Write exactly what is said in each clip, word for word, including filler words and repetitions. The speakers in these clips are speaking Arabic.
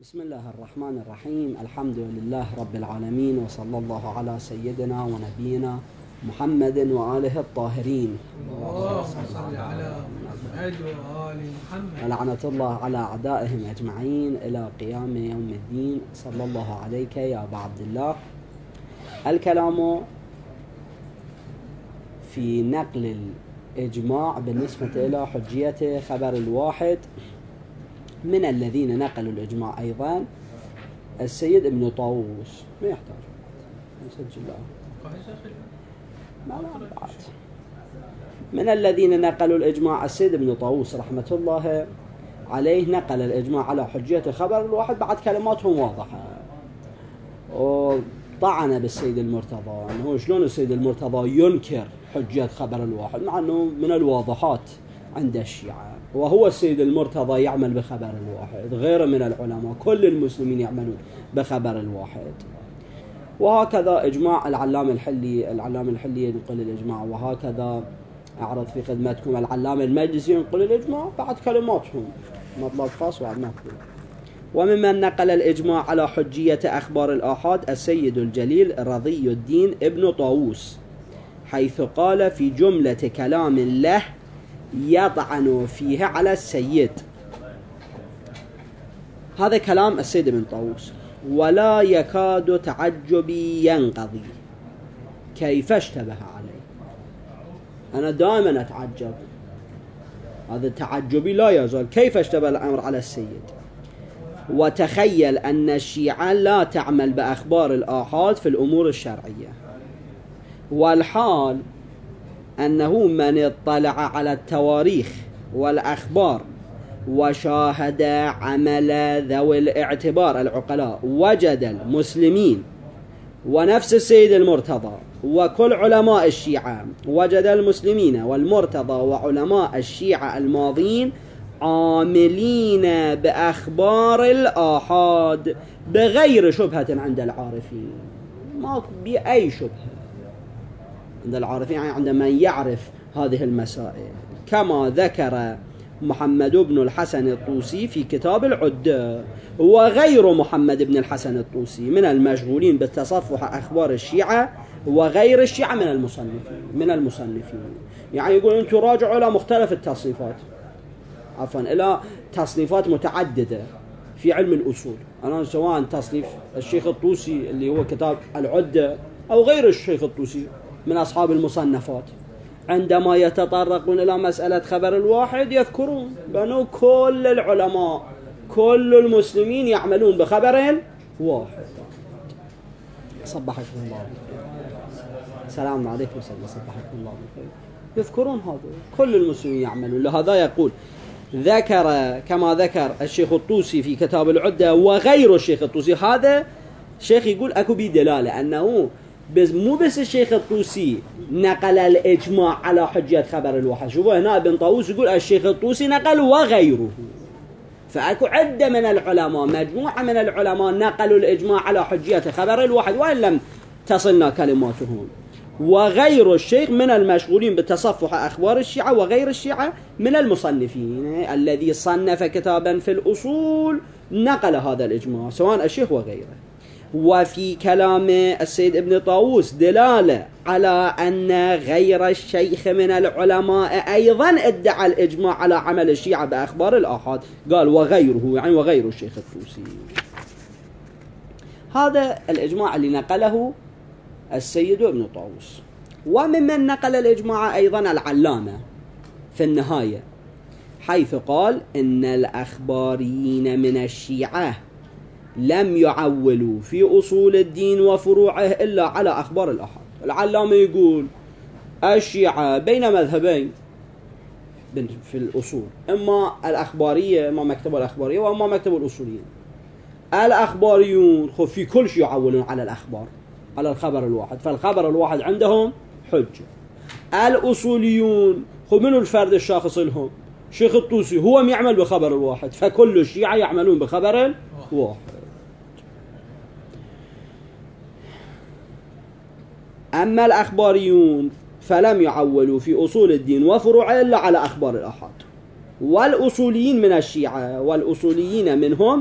بسم الله الرحمن الرحيم. الحمد لله رب العالمين، وصلى الله على سيدنا ونبينا محمد وآله الطاهرين. اللهم صل على محمد وآل محمد. ولعنة الله على أعدائهم أجمعين إلى قيام يوم الدين. صلى الله عليك يا أبا عبد الله. الكلام في نقل الإجماع بالنسبة إلى حجية خبر الواحد. من الذين نقلوا الإجماع أيضا السيد ابن طاووس. ما يحتاج نسجل له. ما بعد. من الذين نقلوا الإجماع السيد ابن طاووس رحمة الله عليه، نقل الإجماع على حجية خبر الواحد بعد كلماتهم واضحة، وطعن بالسيد المرتضى أنه شلون السيد المرتضى ينكر حجية خبر الواحد مع أنه من الواضحات عند الشيعة، وهو السيد المرتضى يعمل بخبر الواحد، غيره من العلماء كل المسلمين يعملون بخبر الواحد. وهكذا إجماع العلامة الحلي. العلامة الحلي ينقل الإجماع، وهكذا أعرض في خدمتكم العلامة المجلسي ينقل الإجماع بعد كلماتهم، مطلب خاص وعد مطلوب. وممن نقل الإجماع على حجية أخبار الآحاد السيد الجليل رضي الدين ابن طاووس، حيث قال في جملة كلام له يطعن فيه على السيد. هذا كلام السيد ابن طاووس: ولا يكاد تعجبي ينقضي كيف اشتبه عليه. أنا دائما أتعجب، هذا تعجبي لا يزال، كيف اشتبه الأمر على السيد. وتخيل أن الشيعة لا تعمل بأخبار الآحاد في الأمور الشرعية، والحال أنه من اطلع على التواريخ والأخبار وشاهد عمل ذوي الاعتبار العقلاء وجد المسلمين ونفس السيد المرتضى وكل علماء الشيعة، وجد المسلمين والمرتضى وعلماء الشيعة الماضين عاملين بأخبار الآحاد بغير شبهة عند العارفين. ما بأي شبهة عند العارفين، يعني عند من يعرف هذه المسائل، كما ذكر محمد بن الحسن الطوسي في كتاب العدة، وغير محمد بن الحسن الطوسي من المشغولين بالتصفح أخبار الشيعة وغير الشيعة من المصنفين من المصنفين يعني يقول أنتم راجعوا إلى مختلف التصنيفات، عفوا إلى تصنيفات متعددة في علم الأصول. أنا سواء تصنيف الشيخ الطوسي اللي هو كتاب العدة أو غير الشيخ الطوسي من أصحاب المصنفات، عندما يتطرقون إلى مسألة خبر الواحد يذكرون بأنه كل العلماء كل المسلمين يعملون بخبر واحد. صبحكم الله بالخير. السلام عليكم. صبحكم الله بالخير. يذكرون هذا كل المسلمين يعملون. لهذا يقول ذكر كما ذكر الشيخ الطوسي في كتاب العدة وغير الشيخ الطوسي. هذا الشيخ يقول أكو بي دلالة أنه بس مو بس الشيخ الطوسي نقل الإجماع على حجية خبر الواحد. شوفوا هنا ابن طاووس يقول الشيخ الطوسي نقل وغيره، فأكو عدة من العلماء، مجموعة من العلماء نقلوا الإجماع على حجية خبر الواحد وإن لم تصلنا كلماتهم. وغير الشيخ من المشغولين بتصفح أخبار الشيعة وغير الشيعة من المصنفين، الذي صنف كتابا في الأصول نقل هذا الإجماع سواء الشيخ وغيره. وفي كلام السيد ابن طاووس دلالة على أن غير الشيخ من العلماء أيضا ادعى الإجماع على عمل الشيعة بأخبار الآحاد، قال وغيره يعني وغير الشيخ الطوسي. هذا الإجماع اللي نقله السيد ابن طاووس. وممن نقل الإجماع أيضا العلامة في النهاية، حيث قال إن الأخباريين من الشيعة لم يعولوا في أصول الدين وفروعه إلا على أخبار الآحاد. العلامة يقول الشيعة بين مذهبين في الأصول، إما الأخبارية إما مكتب الأخبارية وإما مكتب الأصوليين. الأخباريون في كل شيء يعولون على الأخبار على الخبر الواحد، فالخبر الواحد عندهم حجة. الأصوليون خو منو الفرد الشاخص لهم؟ شيخ الطوسي هو يعمل بخبر الواحد، فكل الشيعة يعملون بخبر الواحد. أما الأخباريون فلم يعولوا في أصول الدين وفروعه إلا على أخبار الآحاد. والأصوليين من الشيعة والأصوليين منهم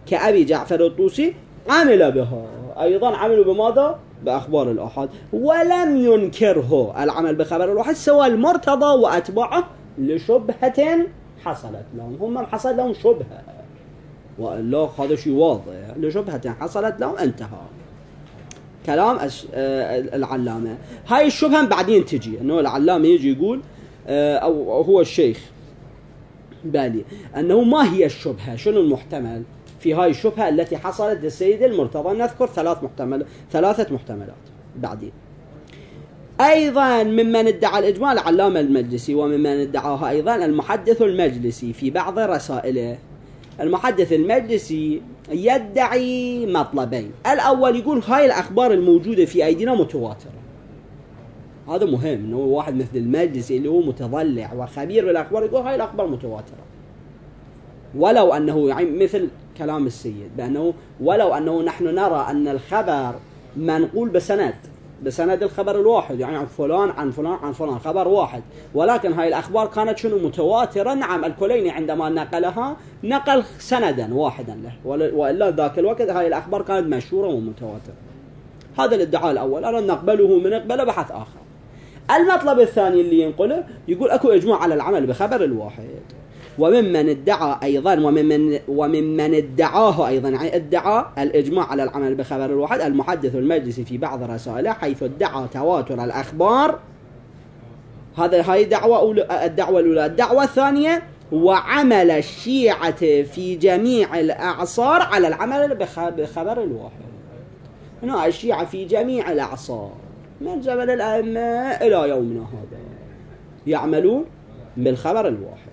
كأبي جعفر الطوسي عمل بها، أيضا عملوا بماذا؟ بأخبار الآحاد، ولم ينكره العمل بخبر الواحد سوى المرتضى وأتباعه لشبهة حصلت لهم. هم حصل لهم شبهة، وإلا هذا شيء واضح، لشبهة حصلت لهم انتهى. كلام العلامة. هاي الشبهة بعدين تجي، أنه العلامة يجي يقول أو هو الشيخ بالي أنه ما هي الشبهة، شنو المحتمل في هاي الشبهة التي حصلت للسيد المرتضى. نذكر ثلاث محتمل ثلاثة محتملات بعدين. أيضا ممن ادعى الإجماع العلامة المجلسي، وممن ادعاها أيضا المحدث المجلسي في بعض رسائله. المحدث المجلسي يدعي مطلبين. الأول يقول هاي الأخبار الموجودة في أيدينا متواترة. هذا مهم، إنه واحد مثل المجلسي اللي هو متضلع وخبير بالأخبار يقول هاي الأخبار متواترة، ولو أنه يعني مثل كلام السيد بأنه ولو أنه نحن نرى أن الخبر منقول بسند بسند الخبر الواحد، يعني عن فلان عن فلان عن فلان، خبر واحد، ولكن هاي الأخبار كانت شنو متواترة. نعم الكليني عندما نقلها نقل سندا واحدا له، وإلا ذاك الوقت هاي الأخبار كانت مشهورة ومتواترة. هذا الادعاء الأول، أنا نقبله من نقبله بحث آخر. المطلب الثاني اللي ينقله يقول أكو إجماع على العمل بخبر الواحد. وممن ادعى أيضا وممن وممن ادعاه أيضا، يعني ادعى الإجماع على العمل بخبر الواحد المحدث المجلسي في بعض رسائله، حيث ادعى تواتر الأخبار. هذا هاي دعوة أولى، الدعوة الأولى. الدعوة الثانية وعمل الشيعة في جميع الأعصار على العمل بخبر الواحد. هنا الشيعة في جميع الأعصار من زمن الأئمة إلى يومنا هذا يعملون بالخبر الواحد.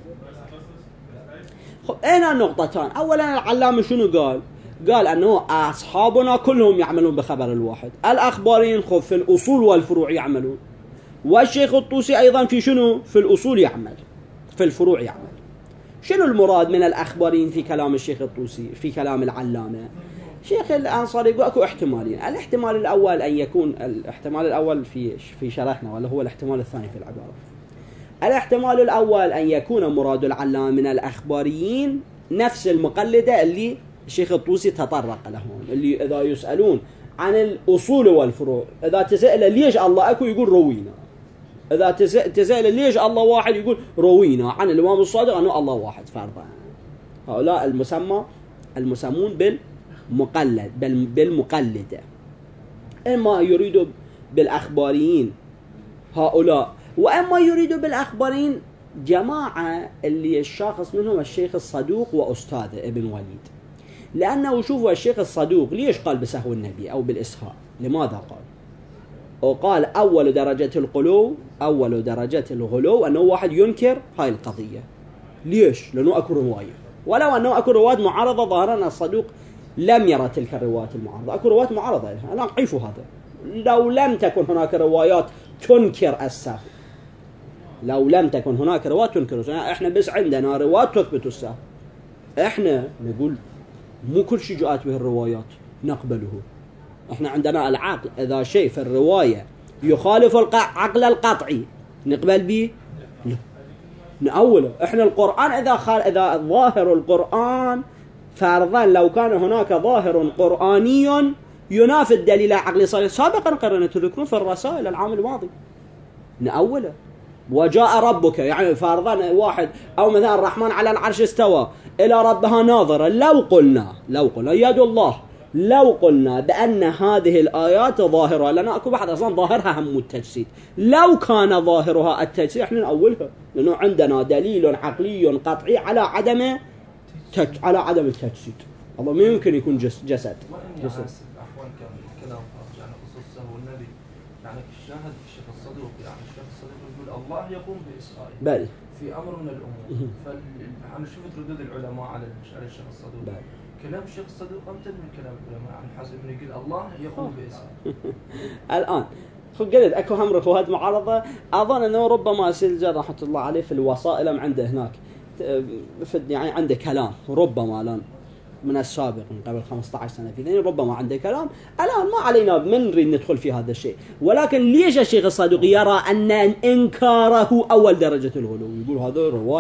هنا النقطتان. أولا العلامة شنو قال؟ قال أنه أصحابنا كلهم يعملون بخبر الواحد، الأخباريين خذ في الأصول والفروع يعملون، والشيخ الطوسي أيضا في شنو؟ في الأصول يعمل، في الفروع يعمل. شنو المراد من الأخباريين في كلام الشيخ الطوسي في كلام العلامة؟ شيخ الأنصاري يقول أكو احتمالين. الاحتمال الأول أن يكون الاحتمال الأول في في شرحنا، ولا هو الاحتمال الثاني في العبارة. الاحتمال الأول أن يكون مراد العلامة من الأخباريين نفس المقلدة اللي الشيخ الطوسي تطرق لهم، اللي إذا يسألون عن الأصول والفروع، إذا تسأل ليش الله أكو يقول روينا، إذا تسأل ليش الله واحد يقول روينا عن الإمام الصادق أنه الله واحد فرضا. هؤلاء المسمى المسمون بالمقلد بالمقلدة. إما يريدوا بالأخباريين هؤلاء، وأما يريدوا بالأخبارين جماعة اللي الشاخص منهم الشيخ الصدوق وأستاذه ابن وليد. لأنه شوفوا الشيخ الصدوق ليش قال بسهو النبي أو بالإسهاء؟ لماذا قال؟ وقال أول درجة الغلو أول درجة الغلو أنه واحد ينكر هاي القضية. ليش؟ لأنه أكو رواية، ولو أنه أكو روايات معارضة ظاهرا الصدوق لم يرى تلك الروايات المعارضة، أكو روايات معارضة لها. أنا أعيف هذا. لو لم تكن هناك روايات تنكر السهو، لو لم تكن هناك روايات تنكر السهو، احنا بس عندنا روايات تثبت السهو، احنا نقول مو كل شيء جاءت به الروايات نقبله. احنا عندنا العقل، اذا شيء في الرواية يخالف العقل القطعي نقبل به؟ لا، نأوله. احنا القرآن اذا خال اذا ظاهر القرآن فرضا لو كان هناك ظاهر قرآني ينافي الدليل العقلي صحيح سابقا قررنا تذكرون في الرسائل العام الماضي نأوله. وجاء ربك، يعني فرضا واحد أو مثلا الرحمن على العرش استوى إلى ربها ناظرة، لو قلنا لو قلنا يد الله، لو قلنا بأن هذه الآيات ظاهرة، لنا أكو بعض أصلا ظاهرها هم التجسيد، لو كان ظاهرها التجسيد احنا نأولها، لأنه عندنا دليل عقلي قطعي على عدم تج... على عدم التجسيد. الله ما يمكن يكون جس... جسد جسد يعني الشاهد الشيخ الصدوق، يعني الشيخ الصدوق يقول الله يقوم بإسرائيل بل في أمر من الأمور. فأنا شفت ردود العلماء على الشيخ الصدوق. بل. كلام الشيخ الصدوق أمتد من كلام العلماء عن حسب من يقول الله يقوم بإسرائيل. الآن قلت أكو هم رفوهات معارضة. أظن أنه ربما سيلجر رحمة الله عليه في الوسائل عنده هناك يعني عنده كلام ربما الآن من السابق من قبل خمسة عشر سنة في ذني ربما عنده كلام. الآن ما علينا من نريد ندخل في هذا الشيء، ولكن ليش الشيخ الصدوق يرى أن إنكاره أول درجة الغلو؟ يقول هذا رواية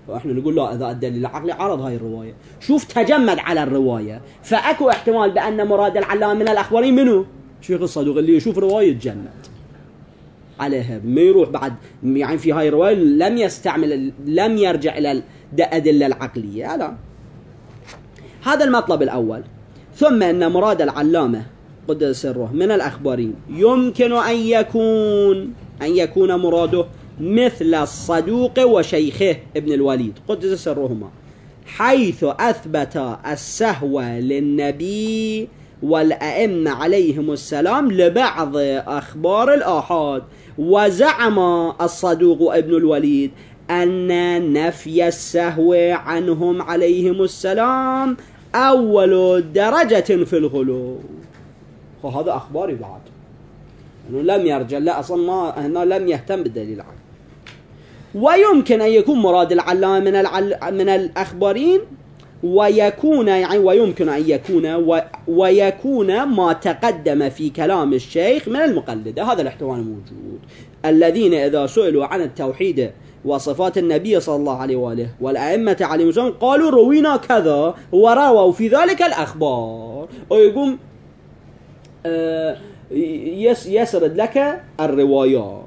واحنا نقول لا اذا الدليل العقلي عرض هاي الروايه، شوف تجمد على الروايه، فاكو احتمال بان مراد العلامه من الاخبارين منو؟ شيخ الصدوق، اللي يشوف روايه تجمد عليها ما يروح بعد يعني في هاي الروايه لم يستعمل لم يرجع الى الادله العقليه. لا، هذا المطلب الاول. ثم ان مراد العلامه قدس سره من الاخبارين يمكن ان يكون ان يكون مراده مثل الصدوق وشيخه ابن الوليد قدس سرهما، حيث أثبت السهو للنبي والأئمة عليهم السلام لبعض أخبار الآحاد، وزعم الصدوق ابن الوليد أن نفي السهو عنهم عليهم السلام أول درجة في الغلو. وهذا أخباري بعد أنه لم يرجع، لا أصلا ما هنا لم يهتم بالدليل العقلي. ويمكن أن يكون مراد العلامة من العل... من الأخبارين ويكون يعني ويمكن أن يكون و... ويكون ما تقدم في كلام الشيخ من المقلدة، هذا الاحتمال موجود، الذين إذا سئلوا عن التوحيد وصفات النبي صلى الله عليه وآله والأئمة عليهم السلام قالوا روينا كذا ورووا في ذلك الأخبار، ويقوم آه يس يسرد لك الروايات.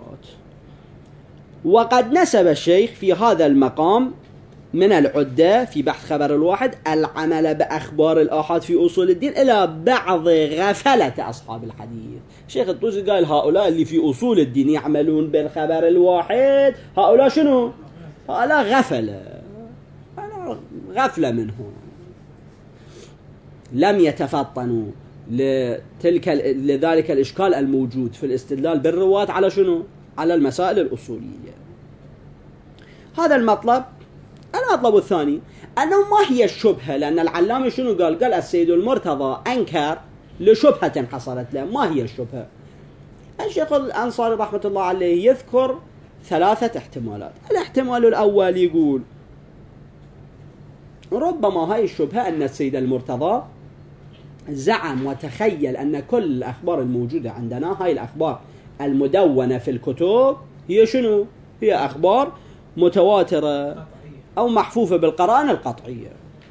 وقد نسب الشيخ في هذا المقام من العدة في بحث خبر الواحد العمل بأخبار الآحاد في أصول الدين إلى بعض غفلة أصحاب الحديث. شيخ الطوسي قال هؤلاء اللي في أصول الدين يعملون بالخبر الواحد هؤلاء شنو؟ هؤلاء غفلة، غفلة منهم، لم يتفطنوا لتلك لذلك الإشكال الموجود في الاستدلال بالرواة على شنو؟ على المسائل الأصولية. هذا المطلب. المطلب الثاني أنه ما هي الشبهة، لأن العلامة شنو قال؟ قال السيد المرتضى أنكر لشبهة حصلت له. ما هي الشبهة؟ الشيخ الأنصاري رحمة الله عليه يذكر ثلاثة احتمالات. الاحتمال الأول يقول ربما هاي الشبهة أن السيد المرتضى زعم وتخيل أن كل الأخبار الموجودة عندنا، هاي الأخبار المدونة في الكتب، هي شنو؟ هي أخبار متواترة أو محفوفة بالقرائن القطعية،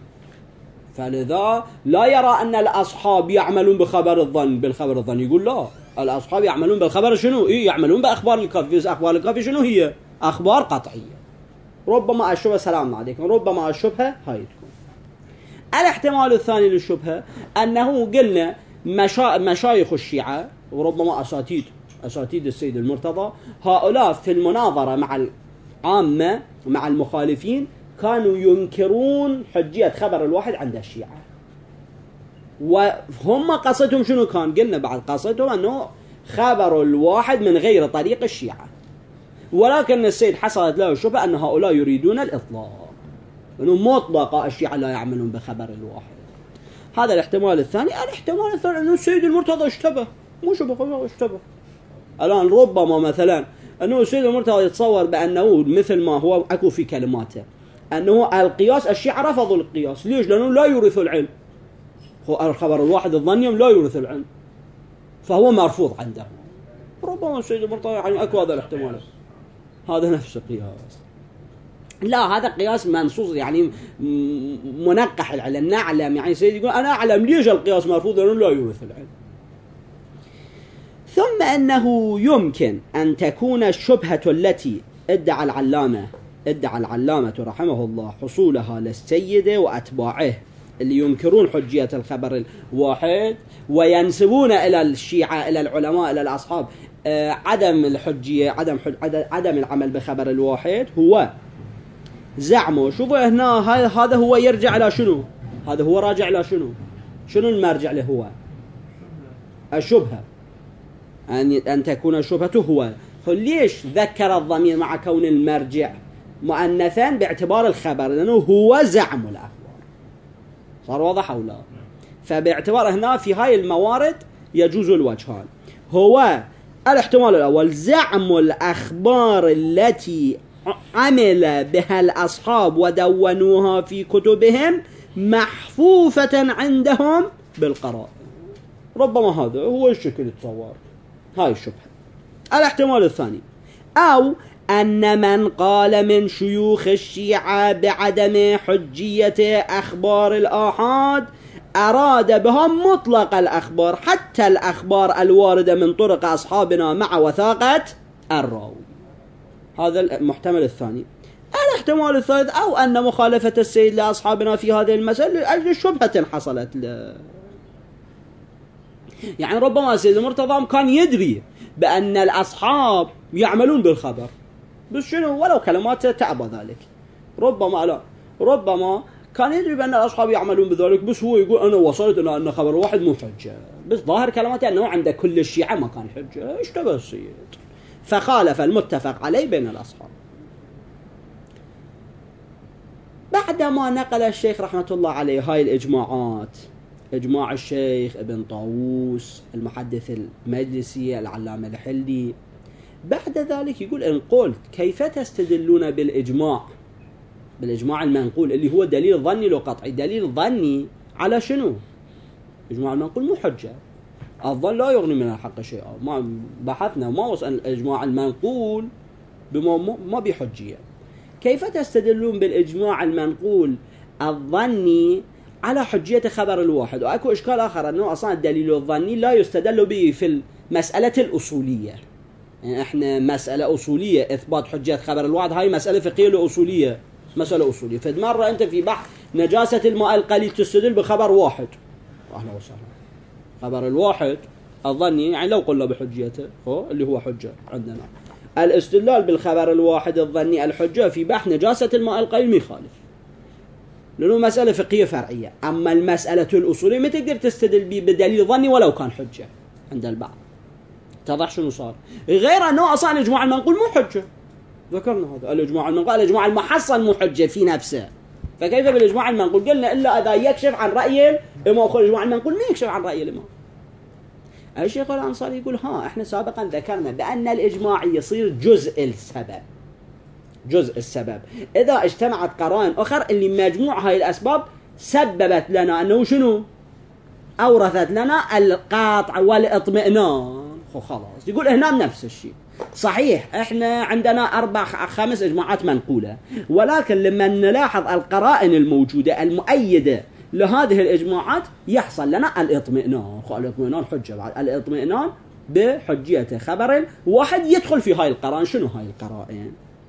فلذا لا يرى أن الأصحاب يعملون بخبر الظن بالخبر الظن، يقول لا، الأصحاب يعملون بالخبر شنو؟ إيه يعملون بأخبار الكافي. أخبار الكافي شنو هي؟ أخبار قطعية. ربما الشبهة سلام عليكم، ربما الشبهة هاي تكون. الاحتمال الثاني للشبهة أنه قلنا مشا... مشايخ الشيعة وربما أساتيد أساتيد السيد المرتضى، هؤلاء في المناظرة مع العامة مع المخالفين كانوا ينكرون حجية خبر الواحد عند الشيعة، وهم قصتهم شنو كان؟ قلنا بعد قصتهم أنه خبر الواحد من غير طريق الشيعة، ولكن السيد حصلت له الشبهة أن هؤلاء يريدون الإطلاق، أنه مطلقة الشيعة لا يعملون بخبر الواحد. هذا الاحتمال الثاني. الاحتمال الثاني أنه السيد المرتضى اشتبه، مو شبه، اشتبه. الآن ربما مثلا أنه السيد المرتضى يتصور بأنه مثل ما هو أكو في كلماته أنه القياس، الشيعة رفضوا القياس. ليش؟ لأنه لا يورث العلم، هو الخبر الواحد الظني لا يورث العلم، فهو مرفوض عنده. ربما السيد المرتضى يعني أكو هذا الاحتمال، هذا نفس القياس. لا، هذا قياس منصوص يعني منقح العلم، نعلم يعني السيد يقول أنا أعلم ليش القياس مرفوض، لأنه لا يورث العلم. ثم أنه يمكن أن تكون الشبهة التي ادعى العلامة ادعى العلامة رحمه الله حصولها للسيد وأتباعه اللي ينكرون حجية الخبر الواحد وينسبون إلى الشيعة إلى العلماء إلى الأصحاب عدم الحجية عدم حج عدم العمل بخبر الواحد، هو زعمه. شوفوا هنا هذا هو يرجع إلى شنو؟ هذا هو راجع إلى شنو؟ شنو المرجع له؟ هو الشبهة، أن أن تكون الشبهة هو. ليش ذكر الضمير مع كون المرجع مؤنثا باعتبار الخبر؟ لأنه هو زعم الأخبار. صار واضح أو لا؟ فباعتبار هنا في هاي الموارد يجوز الوجهان. هو الاحتمال الأول زعم الأخبار التي عمل بها الأصحاب ودونوها في كتبهم محفوفة عندهم بالقرائن. ربما هذا هو الشكل يتصور، هاي الشبهة. الاحتمال الثاني، أو أن من قال من شيوخ الشيعة بعدم حجية أخبار الآحاد أراد بها مطلق الأخبار حتى الأخبار الواردة من طرق أصحابنا مع وثاقة الراوي. هذا المحتمل الثاني. الاحتمال الثالث أو أن مخالفة السيد لأصحابنا في هذه المسألة لأجل شبهة حصلت له. يعني ربما السيد المرتضى كان يدري بأن الأصحاب يعملون بالخبر بس شنو ولو كلمات تعبى ذلك، ربما لا ربما كان يدري بأن الأصحاب يعملون بذلك بس هو يقول أنا وصلت إلى أن خبر واحد مو حجة، بس ظاهر كلماته أنه عند كل الشيعة ما كان حجة. اشتبه السيد فخالف المتفق عليه بين الأصحاب. بعدما نقل الشيخ رحمة الله عليه هاي الإجماعات، إجماع الشيخ ابن طاووس المحدث المجلسي العلامة الحلي، بعد ذلك يقول إن قلت كيف تستدلون بالإجماع بالإجماع المنقول اللي هو دليل ظني لو قطعي، دليل ظني على شنو؟ إجماع المنقول مو حجة، الظن لا يغني من الحق شيئا، ما بحثنا ما وصل الإجماع المنقول بما ما بحجية. كيف تستدلون بالإجماع المنقول الظني على حجية خبر الواحد؟ وأكو إشكال آخر أنه أصلا الدليل الظني لا يستدل به في المسألة الأصولية. يعني إحنا مسألة أصولية إثبات حجية خبر الواحد، هاي مسألة فقهية أصولية، مسألة أصولية. فمرة أنت في بحث نجاسة الماء القليل تستدل بخبر واحد، أهلا وسهلا، خبر الواحد الظني يعني لو قلنا بحجيته هو اللي هو حجة عندنا. الاستدلال بالخبر الواحد الظني الحجة في بحث نجاسة الماء القليل مخالف، لأنه مسألة فقهية فرعية. أما المسألة الأصولية ما تقدر تستدل به بدليل ظني ولو كان حجة عند البعض. اتضح شنو صار؟ غير أنه أصلا الإجماع المنقول مو حجة، ذكرنا هذا الإجماع المنقول، الإجماع المحصل مو حجة في نفسه، فكيف بالإجماع المنقول؟ قلنا إلا إذا يكشف عن رأي الإمام. خل الإجماع المنقول ما يكشف عن رأي الإمام. الشيخ الأنصاري يقول ها إحنا سابقا ذكرنا بأن الإجماع يصير جزء السبب، جزء السبب إذا اجتمعت قرائن أخر اللي مجموع هاي الأسباب سببت لنا أنه شنو؟ أورثت لنا القاطع والإطمئنان. خلاص يقول هنا نفس الشيء. صحيح إحنا عندنا أربع خمس إجماعات منقولة، ولكن لما نلاحظ القرائن الموجودة المؤيدة لهذه الإجماعات يحصل لنا الإطمئنان. الإطمئنان حجة بعد، الإطمئنان بحجية خبر واحد يدخل في هاي القرائن. شنو هاي القرائن؟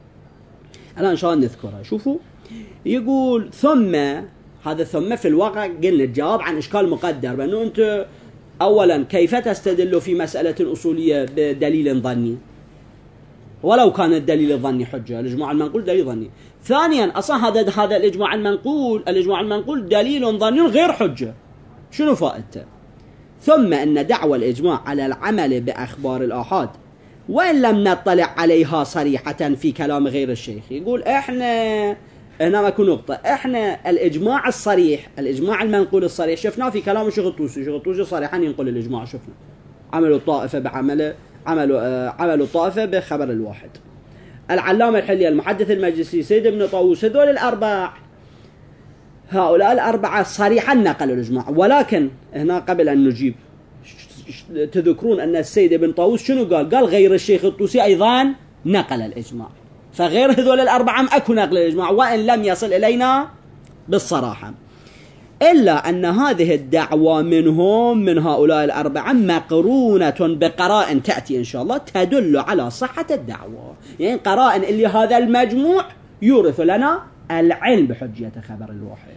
الآن إن شاء الله نذكرها. شوفوا يقول ثم، هذا ثم في الواقع قلنا الجواب عن إشكال مقدر، بأنه أنت أولا كيف تستدل في مسألة أصولية بدليل ظني ولو كان الدليل الظني حجة؟ الإجماع المنقول دليل ظني. ثانيا أصلا هذا هذا الإجماع المنقول الإجماع المنقول دليل ظني غير حجة، شنو فائدته؟ ثم أن دعوى الإجماع على العمل بأخبار الآحاد وإن لم نطلع عليها صريحة في كلام غير الشيخ. يقول إحنا هنا ما يكون نقطة، إحنا الإجماع الصريح الإجماع المنقول الصريح شفناه في كلام الشيخ الطوسي. الشيخ الطوسي صريحا ينقل الإجماع، شفنا عملوا الطائفة بعمل عملوا آه عملوا الطائفة بخبر الواحد. العلامة الحلي المحدث المجلسي سيد ابن طاووس، هذول الأربع هؤلاء الأربعة صريحا نقلوا الإجماع. ولكن هنا قبل أن نجيب تذكرون أن السيد ابن طاووس شنو قال؟ قال غير الشيخ الطوسي أيضا نقل الإجماع، فغير هذول الأربعة أكو نقل الإجماع وإن لم يصل إلينا بالصراحة. إلا أن هذه الدعوة منهم من هؤلاء الأربعة مقرونة بقرائن تأتي إن شاء الله تدل على صحة الدعوة. يعني قرائن اللي هذا المجموع يورث لنا العلم بحجية خبر الواحد،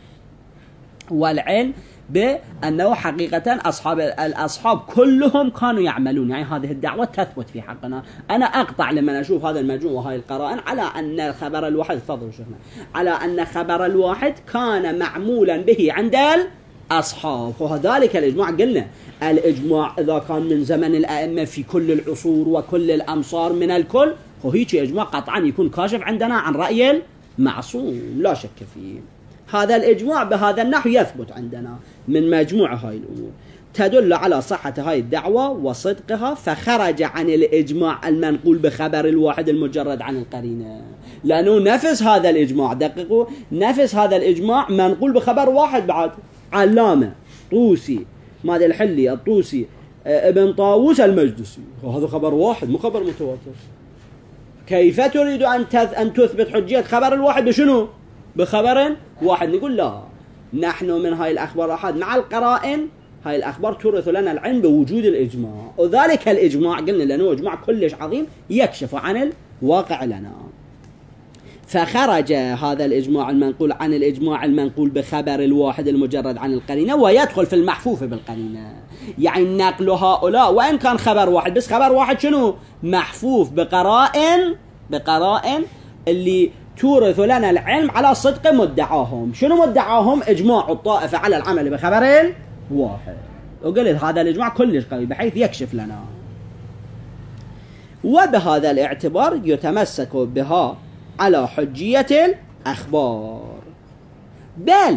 والعلم بأنه حقيقة أصحاب الأصحاب كلهم كانوا يعملون. يعني هذه الدعوة تثبت في حقنا. أنا أقطع لما أشوف هذا المجموع وهاي القرائن على أن خبر الواحد، تفضلوا شيخنا، على أن خبر الواحد كان معمولا به عند الأصحاب. وذلك الإجماع قلنا الإجماع إذا كان من زمن الأئمة في كل العصور وكل الأمصار من الكل، وهيك إجماع قطعا يكون كاشف عندنا عن رأي المعصوم لا شك فيه. هذا الإجماع بهذا النحو يثبت عندنا من مجموعة هاي الأمور تدل على صحة هاي الدعوة وصدقها، فخرج عن الإجماع المنقول بخبر الواحد المجرد عن القرينة. لأنه نفس هذا الإجماع، دققوا، نفس هذا الإجماع منقول بخبر واحد بعد، علامة طوسي ماذا الحلي الطوسي ابن طاووس المجلسي، وهذا خبر واحد مو خبر متواتر. كيف تريد أن أن تثبت حجية خبر الواحد بشنو؟ بخبر واحد. نقول لا، نحن من هاي الأخبار الآحاد مع القرائن هاي الأخبار تورث لنا العلم بوجود الإجماع، وذلك الإجماع قلنا لأنه إجماع كلش عظيم يكشف عن الواقع لنا. فخرج هذا الإجماع المنقول عن الإجماع المنقول بخبر الواحد المجرد عن القرينة، ويدخل في المحفوف بالقرينة. يعني نقل هؤلاء وإن كان خبر واحد، بس خبر واحد شنو؟ محفوف بقرائن بقرائن اللي تورث لنا العلم على صدق مدعاهم. شنو مدعاهم؟ إجماع الطائفة على العمل بخبر واحد. وقلت هذا الإجماع كلش قوي بحيث يكشف لنا. وبهذا الاعتبار يتمسك بها على حجية الأخبار. بل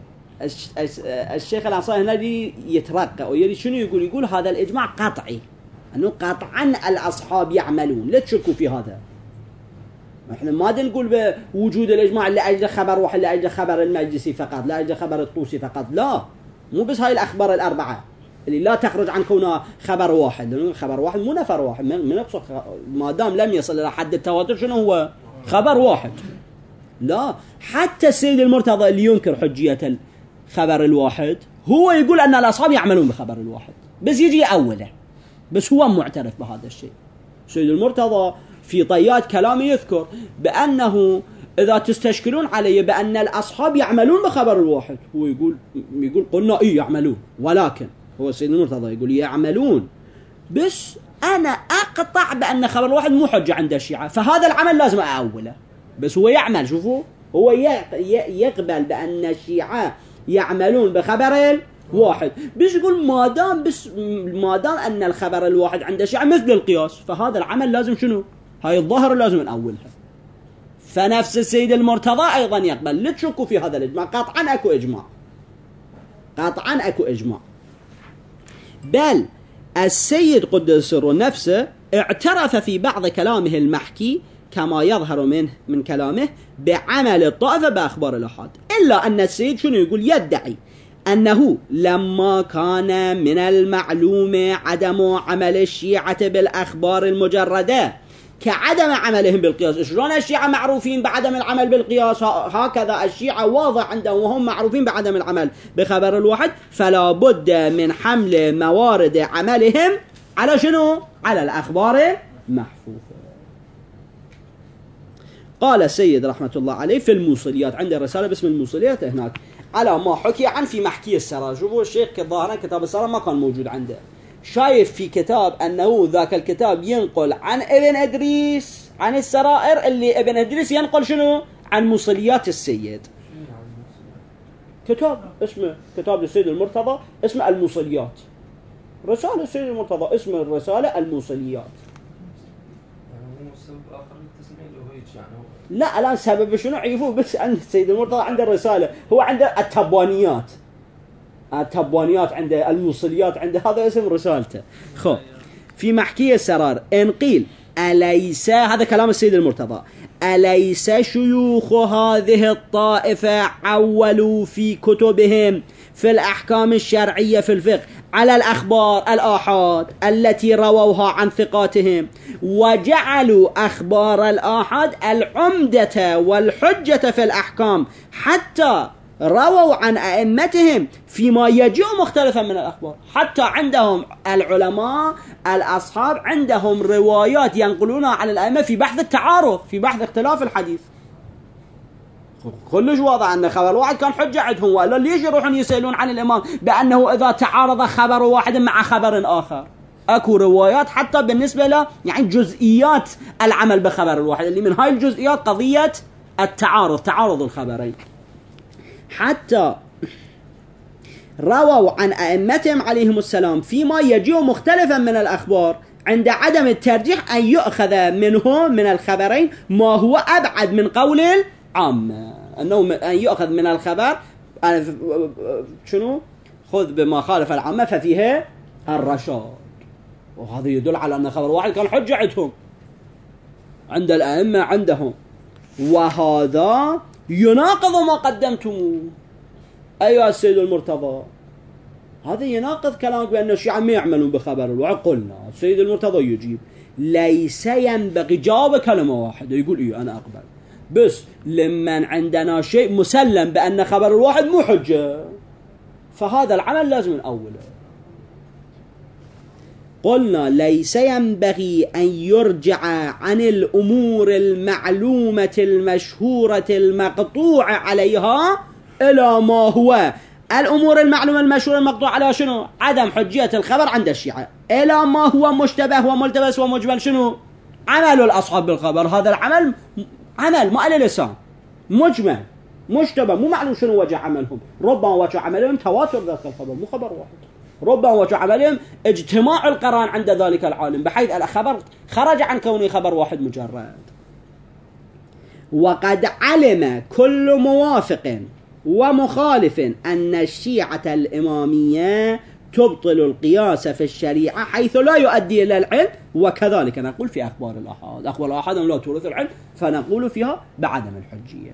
الشيخ الأنصاري هنا يترقى ويريد شنو يقول؟ يقول هذا الإجماع قطعي، أنه قطعا الأصحاب يعملون، لا تشكوا في هذا. احنا ما نقول بوجود الإجماع لأجل خبر واحد، لأجل خبر المجلسي فقط، لأجل خبر الطوسي فقط، لا، مو بس هاي الأخبار الأربعة اللي لا تخرج عن كونها خبر واحد، لأنه خبر واحد مو نفر واحد، من يقصد ما دام لم يصل إلى حد التواتر شنو هو؟ خبر واحد. لا، حتى السيد المرتضى اللي ينكر حجية الخبر الواحد هو يقول أن الأصحاب يعملون بخبر الواحد، بس يجي أوله، بس هو معترف بهذا الشيء. السيد المرتضى في طيات كلامه يذكر بأنه إذا تستشكلون علي بأن الأصحاب يعملون بخبر الواحد، هو يقول يقول قلنا إيه يعملون، ولكن هو السيد المرتضى يقول يعملون، بس أنا أقطع بأن خبر الواحد مو حجة عند الشيعة، فهذا العمل لازم أأوله. بس هو يعمل، شوفوا هو يقبل بأن الشيعة يعملون بخبر الواحد، بس يقول ما دام بس ما دام أن الخبر الواحد عند الشيعة مثل القياس، فهذا العمل لازم شنو؟ هاي الظاهر لازم نأولها. فنفس السيد المرتضى أيضا يقبل، لا تشكوا في هذا الإجماع، قطعا أكو إجماع، قطعا أكو إجماع. بل السيد قدس سره نفسه اعترف في بعض كلامه المحكي كما يظهر منه من كلامه بعمل الطائفة بأخبار الأحاد، إلا أن السيد شنو يقول؟ يدعي أنه لما كان من المعلوم عدم عمل الشيعة بالأخبار المجردة كعدم عملهم بالقياس. شلون الشيعة معروفين بعدم العمل بالقياس؟ هكذا الشيعة واضح عندهم وهم معروفين بعدم العمل بخبر الواحد، فلا بد من حمل موارد عملهم على شنو؟ على الأخبار المحفوفة. قال السيد رحمة الله عليه في الموصليات، عنده رسالة باسم الموصليات هناك، على ما حكي عن في محكي السرار. شوفوا الشيخ ظاهرا كتاب السرار ما كان موجود عنده، شايف في كتاب أنه ذاك الكتاب ينقل عن ابن إدريس عن السرائر، اللي ابن إدريس ينقل شنو؟ عن موصليات السيد. كتاب اسمه كتاب السيد المرتضى اسمه الموصليات، رسالة السيد المرتضى اسم الرسالة الموصليات. لا الآن سبب شنو عيفوه، بس عند السيد المرتضى عنده الرسالة، هو عنده التبانيات، التبانيات عنده الموصليات، عنده هذا اسم رسالته. خو في محكي السرار إن قيل أليس، هذا كلام السيد المرتضى، أليس شيوخ هذه الطائفة عولوا في كتبهم في الأحكام الشرعية في الفقه على الأخبار الآحاد التي رووها عن ثقاتهم، وجعلوا أخبار الآحاد العمدة والحجة في الأحكام، حتى رووا عن أئمتهم فيما يجيء مختلفا من الأخبار. حتى عندهم العلماء الأصحاب عندهم روايات ينقلونها عن الأئمة في بحث التعارض، في بحث اختلاف الحديث. كلش واضح أن خبر واحد كان حجة عندهم، وإلا ليش يروحون يسألون عن الإمام بأنه إذا تعارض خبر واحد مع خبر آخر؟ أكو روايات حتى بالنسبة له يعني جزئيات العمل بخبر الواحد، اللي من هاي الجزئيات قضية التعارض، تعارض الخبرين. حتى رووا عن أئمتهم عليهم السلام فيما يجيء مختلفا من الأخبار عند عدم الترجيح أن يؤخذ منه من الخبرين ما هو أبعد من قول العامة، أنه أن يؤخذ من الخبر شنو؟ خذ بما خالف العامة ففيه الرشاد. وهذا يدل على أن خبر واحد كان حجة عندهم عند الأئمة عندهم، وهذا يناقض ما قدمتموه أيها السيد المرتضى. هذا يناقض كلامك بأن الشيعة ما يعملون بخبر الواحد. قلنا السيد المرتضى يجيب ليس ينبغي، جاوب كلمة واحدة يقول إيه أنا أقبل، بس لمن عندنا شيء مسلم بأن خبر الواحد مو حجة فهذا العمل لازم نأوله. قلنا ليس ينبغي أن يرجع عن الأمور المعلومة المشهورة المقطوع عليها إلى ما هو الأمور المعلومة المشهورة المقطوع عليها شنو؟ عدم حجية الخبر عند الشيعة، إلى ما هو مشتبه وملتبس ومجمل شنو؟ عمل الأصحاب بالخبر. هذا العمل عمل ما على لسان، مجمل مشتبه مو معلوم شنو وجه عملهم. ربما وجه عملهم تواتر ذاك الخبر مو خبر واحد، ربما وجه عملهم اجتماع القران عند ذلك العالم بحيث الخبر خرج عن كونه خبر واحد مجرد. وقد علم كل موافق ومخالف أن الشيعة الإمامية تبطل القياس في الشريعة حيث لا يؤدي إلى العلم، وكذلك نقول في أخبار الآحاد. أخبار الآحاد لا تورث العلم فنقول فيها بعدم الحجية.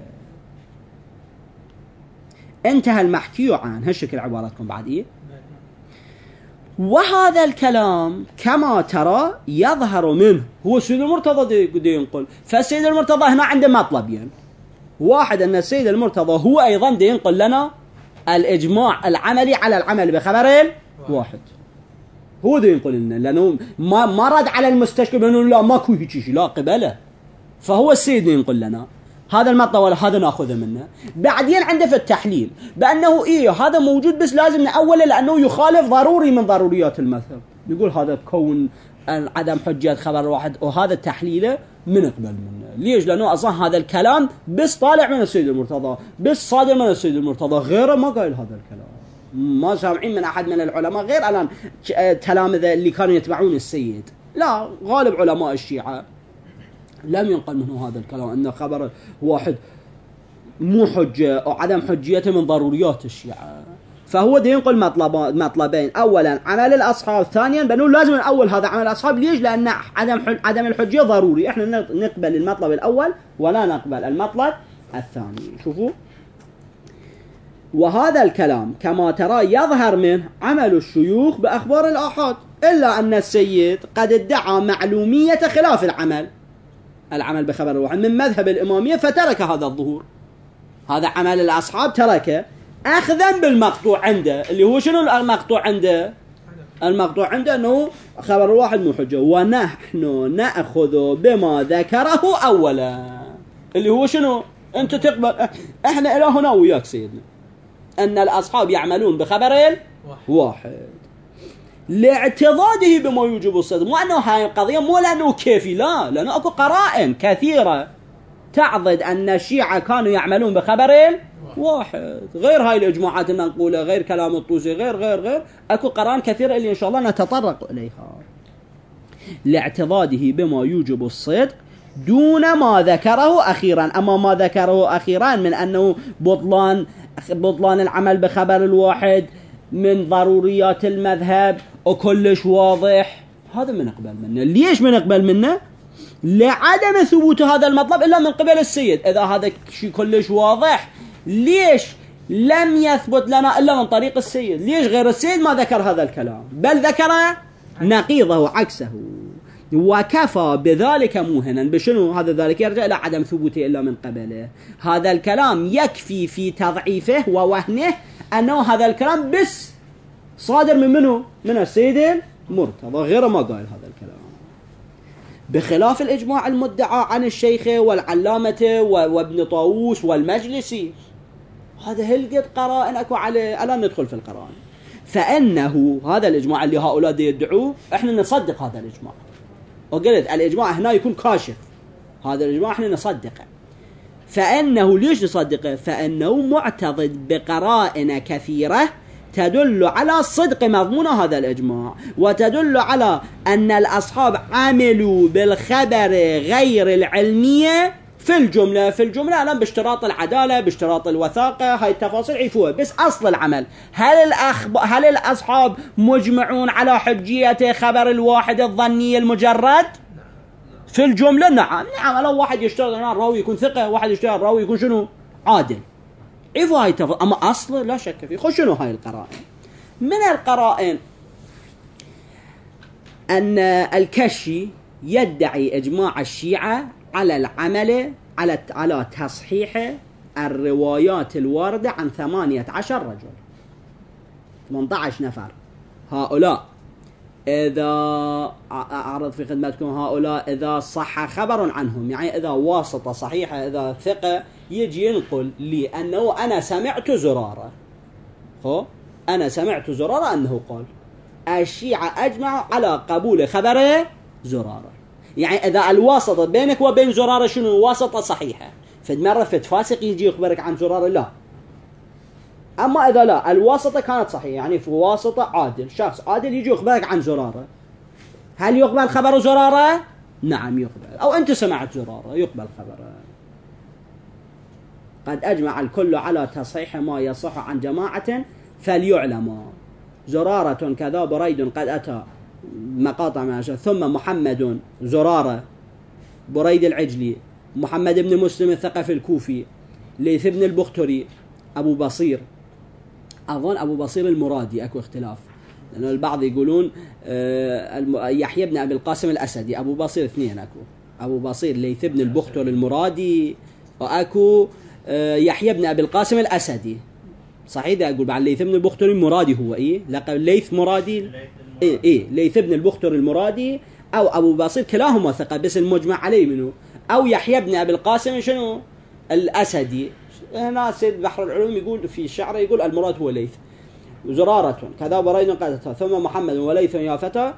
انتهى المحكي عن هالشكل عباراتكم بعد إيه؟ وهذا الكلام كما ترى يظهر منه هو السيد المرتضى دي ينقل. فالسيد المرتضى هنا عنده مطلبين، واحد أن السيد المرتضى هو أيضا دي ينقل لنا الإجماع العملي على العمل بخبرين واحد، هو دي ينقل لنا لأنه ما ما رد على المستشكل بأنه لا ماكو هيك شيء لا قبله، فهو السيد ينقل لنا هذا المطلب ولا هذا ناخذه منه. بعدين عنده في التحليل بأنه إيه هذا موجود بس لازم نأوله لأنه يخالف ضروري من ضروريات المذهب. نقول هذا كون عدم حجية خبر واحد وهذا التحليله من نقبل منه. ليش؟ لأنه أصلا هذا الكلام بس طالع من السيد المرتضى، بس صادر من السيد المرتضى، غيره ما قايل هذا الكلام. ما سامعين من أحد من العلماء غير الآن تلامذة اللي كانوا يتبعون السيد، لا غالب علماء الشيعة لم ينقل منه هذا الكلام أن خبر واحد مو حجة أو عدم حجيته من ضروريات الشيعة. فهو ده ينقل مطلبين، أولا عمل الأصحاب، ثانيا بأنه لازم نأول هذا عمل الأصحاب. ليش؟ لأن عدم عدم الحجية ضروري. إحنا نقبل المطلب الأول ولا نقبل المطلب الثاني. شوفوا، وهذا الكلام كما ترى يظهر منه عمل الشيوخ بأخبار الآحاد، إلا أن السيد قد ادعى معلومية خلاف العمل العمل بخبر الواحد من مذهب الإمامية فترك هذا الظهور. هذا عمل الأصحاب تركه أخذا بالمقطوع عنده، اللي هو شنو المقطوع عنده؟ المقطوع عنده أنه خبر الواحد مو حجة، ونحن نأخذ بما ذكره أولا، اللي هو شنو؟ أنت تقبل إحنا إلى هنا وياك سيدنا أن الأصحاب يعملون بخبر واحد لاعتضاده بما يوجب الصدق. مو أنه هاي القضية مو لأنه كيفي، لا، لأنه أكو قرائن كثيرة تعضد أن الشيعة كانوا يعملون بخبر واحد، غير هاي الإجماعات المنقولة، غير كلام الطوسي، غير غير غير أكو قرائن كثيرة اللي إن شاء الله نتطرق إليها. لاعتضاده بما يوجب الصدق دون ما ذكره أخيرا. أما ما ذكره أخيرا من أنه بطلان بطلان العمل بخبر الواحد من ضروريات المذهب وكلش واضح، هذا من نقبل منه. ليش من نقبل منه؟ لعدم ثبوت هذا المطلب إلا من قبل السيد. إذا هذا شيء كلش واضح ليش لم يثبت لنا إلا من طريق السيد؟ ليش غير السيد ما ذكر هذا الكلام بل ذكر نقيضه عكسه؟ وكفى بذلك موهنا بشنو؟ هذا ذلك يرجع إلى عدم ثبوته إلا من قبله. هذا الكلام يكفي في تضعيفه ووهنه أنه هذا الكلام بس صادر من منه؟ من السيد المرتضى، غير ما قال هذا الكلام. بخلاف الإجماع المدعى عن الشيخ والعلامة وابن طاووس والمجلسي، هذا هل قد قرائن أكو عليه. ألا ندخل في القرائن، فإنه هذا الإجماع اللي هؤلاء يدعوه إحنا نصدق هذا الإجماع. وقلت الإجماع هنا يكون كاشف، هذا الإجماع إحنا نصدقه. فإنه ليش نصدقه؟ فإنه معتضد بقرائن كثيرة تدل على صدق مضمون هذا الإجماع، وتدل على أن الأصحاب عملوا بالخبر غير العلمية في الجملة في الجملة أنا باشتراط العدالة، باشتراط الوثاقة، هاي التفاصيل عيفوها. بس أصل العمل، هل الأخب... هل الأصحاب مجمعون على حجية خبر الواحد الظني المجرد في الجملة؟ نعم نعم. لو واحد يشتغل هنا الراوي يكون ثقة، واحد يشتغل الراوي يكون شنو؟ عادل، عيفوا هاي التفاصيل. أما أصل لا شك فيه. خش شنو هاي القرائن؟ من القرائن أن الكشي يدعي إجماع الشيعة على العمل على على تصحيح الروايات الواردة عن ثمانية عشر رجل، ثمانية عشر نفر. هؤلاء إذا أعرض في خدمتكم، هؤلاء إذا صح خبر عنهم، يعني إذا واسطة صحيحة، إذا ثقة يجي ينقل لي أنه أنا سمعت زرارة، خو أنا سمعت زرارة أنه قال، الشيعة أجمعوا على قبول خبر زرارة. يعني إذا الواسطة بينك وبين زرارة شنو؟ واسطة صحيحة، فمرة فاسق يجي يخبرك عن زرارة، لا. أما إذا لا، الواسطة كانت صحيحة، يعني في واسطة عادل، شخص عادل يجي يخبرك عن زرارة، هل يقبل خبر زرارة؟ نعم يقبل. أو أنت سمعت زرارة يقبل خبره. قد أجمع الكل على تصحيح ما يصح عن جماعة فليعلم زرارة كذا بريد قد أتى مقاطع من أشياء، ثم محمد زرارة بريد العجلي، محمد بن مسلم الثقفي الكوفي، ليث بن البختري، أبو بصير، أظن أبو بصير المرادي، أكو اختلاف، لأنه البعض يقولون يحيى بن أبي القاسم الأسدي، أبو بصير اثنين أكو، أبو بصير ليث بن البختري المرادي، وأكو يحيى بن أبي القاسم الأسدي. صحيح ده أقول بعد ليث بن البختري المرادي هو إيه؟ لقب ليث مرادي، إيه إيه ليث بن البختري المرادي أو أبو بصير، كلاهما ثقة بس المجمع عليه منه، أو يحيى بن أبي القاسم شنو الأسدي. هنا سيد بحر العلوم يقول في الشعر، يقول المراد هو ليث. زرارة كذا بريد قد، ثم محمد وليث يا فتى،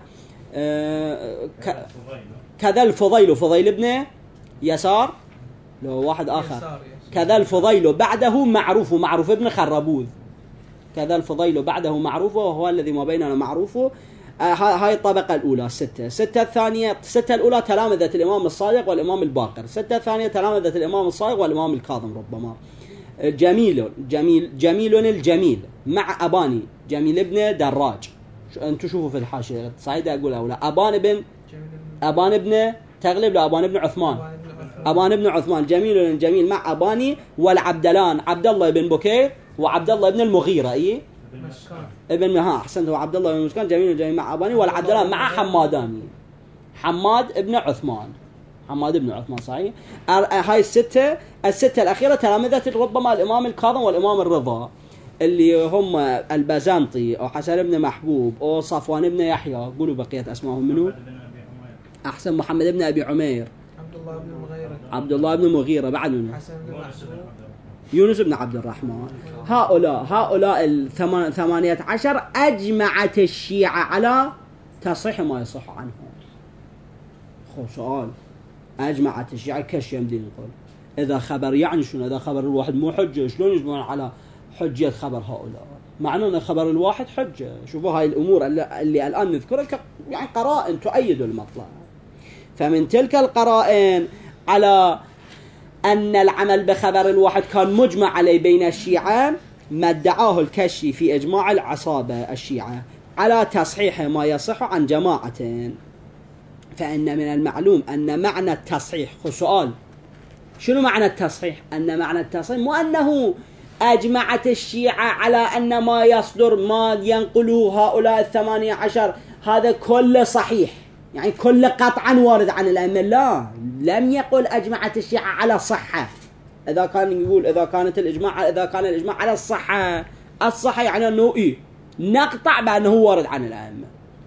آه كذا الفضيل، فضيل ابن يسار، لو واحد آخر، كذا الفضيل بعده معروف، معروف ابن خربوذ، كذا الفضيل بعده معروف وهو الذي ما بيننا معروفه. آه هاي الطبقة الأولى الستة. الستة الثانية، الستة الأولى تلامذة الإمام الصادق والإمام الباقر، الستة الثانية تلامذة الإمام الصادق والإمام الكاظم ربما. جميل جميل جميل الجميل مع أباني، جميل ابن دراج، أنتوا شوفوا في الحاشية صعيدة أقول أولا، أبان ابن أبان ابن تغلب لأبان ابن عثمان، أبان ابن عثمان، جميل الجميل مع أباني، والعبدلان عبد الله بن بكير وعبد الله بن المغيرة، إيه ابن ها أحسنت، وعبد الله بن مسكان، جميل الجميل مع أباني، والعبدلان مع حماداني، حماد ابن عثمان، حماد ابن عثمان صحيح. هاي الستة، الستة الأخيرة تلامذة ربما الإمام الكاظم والإمام الرضا، اللي هم البازنطي أو حسن بن محبوب أو صفوان بن يحيى، قولوا بقية أسمائهم منه. أحسن، محمد بن أبي عمير، عبد الله بن المغيرة، عبد الله بن المغيرة، بعد منه حسن بن محبوب، يونس بن عبد الرحمن. هؤلاء هؤلاء الثمانية عشر أجمعت الشيعة على تصحيح ما يصح عنهم. خو سؤال، أجمعت الشيعة كش يمدي نقول إذا خبر، يعني شنو إذا خبر الواحد مو حجة؟ شلون يجمعون على حجية خبر هؤلاء؟ معنى أن خبر الواحد حجة. شوفوا هاي الأمور اللي, اللي الآن نذكرها يعني قرائن تؤيد المطلع. فمن تلك القرائن على أن العمل بخبر الواحد كان مجمع عليه بين الشيعة ما ادعاه الكشي في إجماع العصابة الشيعة على تصحيح ما يصح عن جماعة. فإن من المعلوم أن معنى التصحيح، خو سؤال شنو معنى التصحيح؟ أن معنى التصحيح مو أنه أجمعت الشيعة على أن ما يصدر ما ينقله هؤلاء الثمانية عشر هذا كله صحيح، يعني كل قطعا وارد عن الأئمة، لا، لم يقل أجمعت الشيعة على صحة. إذا كان يقول إذا كانت الإجماع إذا كان الإجماع على الصحة، الصحة يعني أنه إيه نقطع بأنه وارد عن الأئمة.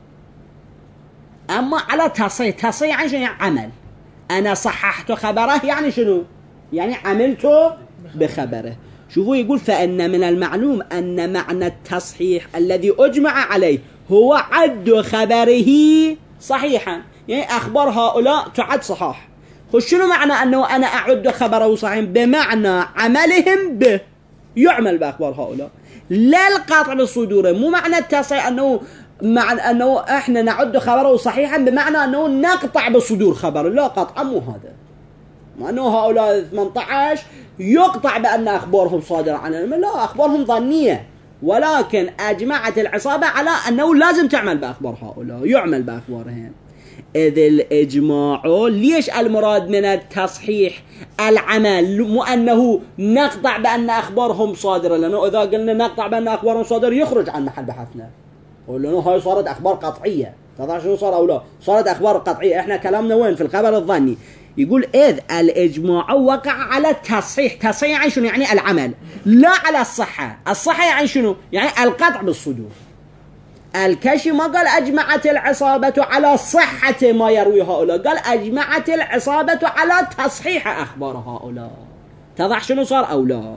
أما على تصحيح، تصحيح يعني شنو؟ عمل، أنا صححت خبره يعني شنو؟ يعني عملته بخبره. شوفوا يقول فإن من المعلوم أن معنى التصحيح الذي أجمع عليه هو عد خبره صحيحا، يعني أخبار هؤلاء تعد صحاح. خش شنو معنى أنه أنا أعد خبره صحيحا؟ بمعنى عملهم به، يعمل بأخبار هؤلاء، لا القطع بالصدور. مو معنى التصحيح أنه معنى أنه إحنا نعد خبره صحيحا بمعنى أنه نقطع بصدور خبر، لا قطعا مو هذا. مع أنه هؤلاء ثمانية عشر يقطع بأن أخبارهم صادرة عن العلم، لا، أخبارهم ظنية، ولكن أجمعت العصابة على أنه لازم تعمل بأخبار هؤلاء، يعمل بأخبارهم. إذ الإجماع ليش المراد من التصحيح العمل، مو أنه نقطع بأن أخبارهم صادرة، لأنه إذا قلنا نقطع بأن أخبارهم صادرة يخرج عن محل بحثنا، ولأنه هاي صارت أخبار قطعية. تضع شنو صار أو لا؟ صارت أخبار قطعية. إحنا كلامنا وين؟ في الخبر الظني. يقول إذ الإجماع وقع على التصحيح. تصحيح يعني شنو؟ يعني العمل، لا على الصحة. الصحة يعني شنو؟ يعني القطع بالصدور. الكشي ما قال أجمعت العصابة على صحة ما يروي هؤلاء، قال أجمعت العصابة على تصحيح أخبار هؤلاء. تضح شنو صار أو لا؟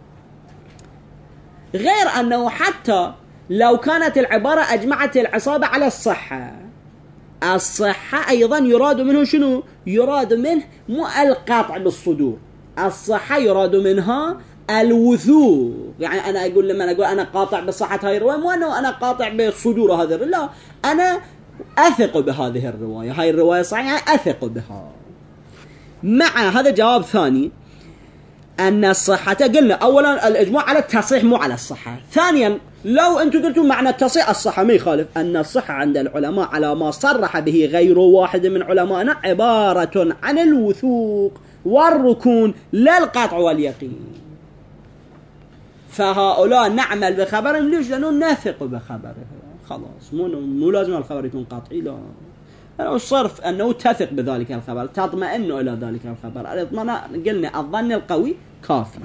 غير أنه حتى لو كانت العبارة أجمعت العصابة على الصحة، الصحة أيضا يراد منه شنو؟ يراد منه مو القطع بالصدور. الصحة يراد منها الوثوق. يعني أنا أقول لما أنا أقول أنا قاطع بصحة هاي الرواية، مو أنه أنا قاطع بالصدور هذا، لا، أنا أثق بهذه الرواية، هاي الرواية صحيحة يعني أثق بها. مع هذا جواب ثاني، أن الصحة قلنا أولا الإجماع على التصحيح مو على الصحة. ثانيا لو أنتم قلتوا معنى التصحيح الصحة ما يخالف، أن الصحة عند العلماء على ما صرح به غير واحد من علمائنا عبارة عن الوثوق والركون لا القطع واليقين. فهؤلاء نعمل بخبرهم ليش؟ لأنه نثق بخبره خلاص، مو مو لازم الخبر يكون قطعي، لا، يعني الصرف أنه تثق بذلك الخبر، تطمئن إلى ذلك الخبر. الاطمئنان قلنا الظن القوي كافي.